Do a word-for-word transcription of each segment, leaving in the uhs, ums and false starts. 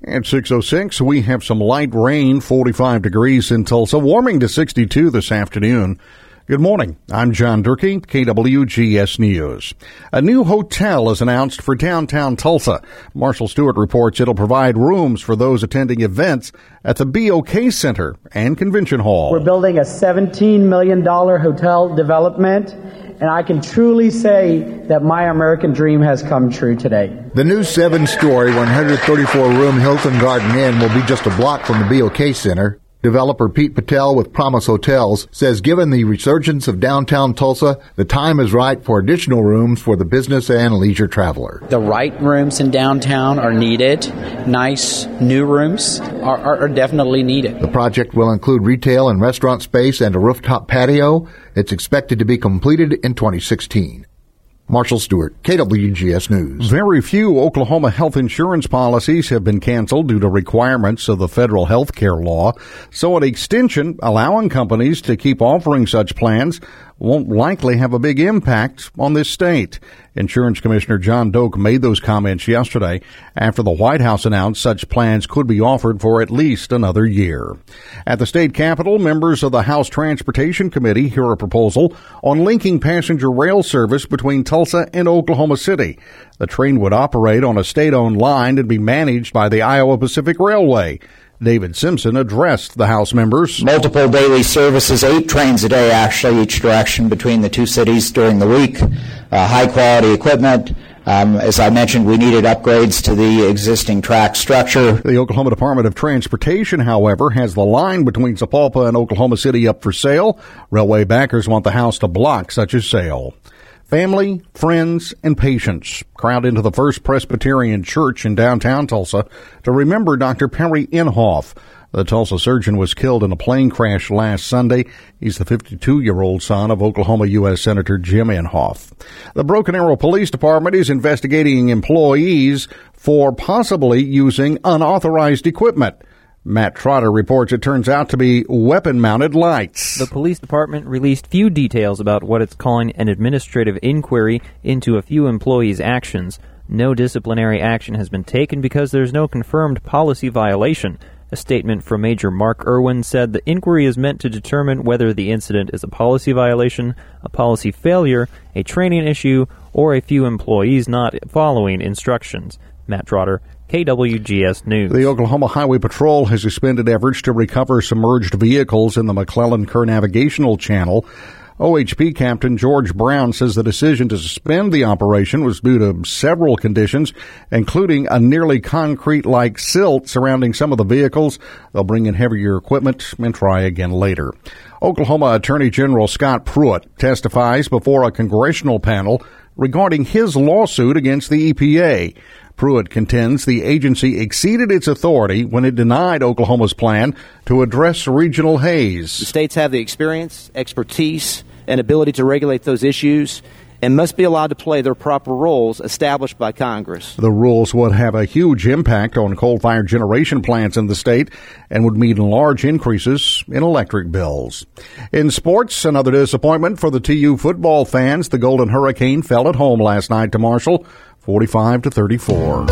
At six oh six, we have some light rain, forty-five degrees in Tulsa, warming to sixty-two this afternoon. Good morning. I'm John Durkee, K W G S News. A new hotel is announced for downtown Tulsa. Marshall Stewart reports it'll provide rooms for those attending events at the B O K Center and Convention Hall. We're building a seventeen million dollars hotel development, and I can truly say that my American dream has come true today. The new seven-story, one hundred thirty-four room Hilton Garden Inn will be just a block from the B O K Center. Developer Pete Patel with Promise Hotels says given the resurgence of downtown Tulsa, the time is right for additional rooms for the business and leisure traveler. The right rooms in downtown are needed. Nice new rooms are, are, are definitely needed. The project will include retail and restaurant space and a rooftop patio. It's expected to be completed in twenty sixteen. Marshall Stewart, K W G S News. Very few Oklahoma health insurance policies have been canceled due to requirements of the federal health care law, so an extension allowing companies to keep offering such plans won't likely have a big impact on this state. Insurance Commissioner John Doak made those comments yesterday after the White House announced such plans could be offered for at least another year. At the state capitol, members of the House Transportation Committee hear a proposal on linking passenger rail service between Tulsa and Oklahoma City. The train would operate on a state-owned line and be managed by the Iowa Pacific Railway. David Simpson addressed the House members. Multiple daily services, eight trains a day actually, each direction between the two cities during the week. Uh, high quality equipment. Um, as I mentioned, we needed upgrades to the existing track structure. The Oklahoma Department of Transportation, however, has the line between Sapulpa and Oklahoma City up for sale. Railway backers want the House to block such a sale. Family, friends, and patients crowd into the First Presbyterian Church in downtown Tulsa to remember Doctor Perry Inhofe. The Tulsa surgeon was killed in a plane crash last Sunday. He's the fifty-two-year-old son of Oklahoma U S Senator Jim Inhofe. The Broken Arrow Police Department is investigating employees for possibly using unauthorized equipment. Matt Trotter reports it turns out to be weapon-mounted lights. The police department released few details about what it's calling an administrative inquiry into a few employees' actions. No disciplinary action has been taken because there's no confirmed policy violation. A statement from Major Mark Irwin said the inquiry is meant to determine whether the incident is a policy violation, a policy failure, a training issue, or a few employees not following instructions. Matt Trotter, K W G S News. The Oklahoma Highway Patrol has suspended efforts to recover submerged vehicles in the McClellan-Kerr Navigational Channel. O H P Captain George Brown says the decision to suspend the operation was due to several conditions, including a nearly concrete-like silt surrounding some of the vehicles. They'll bring in heavier equipment and try again later. Oklahoma Attorney General Scott Pruitt testifies before a congressional panel regarding his lawsuit against the E P A. Pruitt contends the agency exceeded its authority when it denied Oklahoma's plan to address regional haze. The states have the experience, expertise, and ability to regulate those issues and must be allowed to play their proper roles established by Congress. The rules would have a huge impact on coal-fired generation plants in the state and would mean large increases in electric bills. In sports, another disappointment for the T U football fans. The Golden Hurricane fell at home last night to Marshall, forty-five to thirty-four.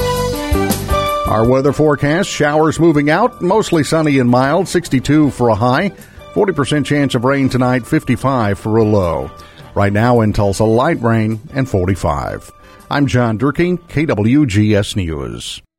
Our weather forecast, showers moving out, mostly sunny and mild, sixty-two for a high, forty percent chance of rain tonight, fifty-five for a low. Right now in Tulsa, light rain and forty-five. I'm John Durkee, K W G S News.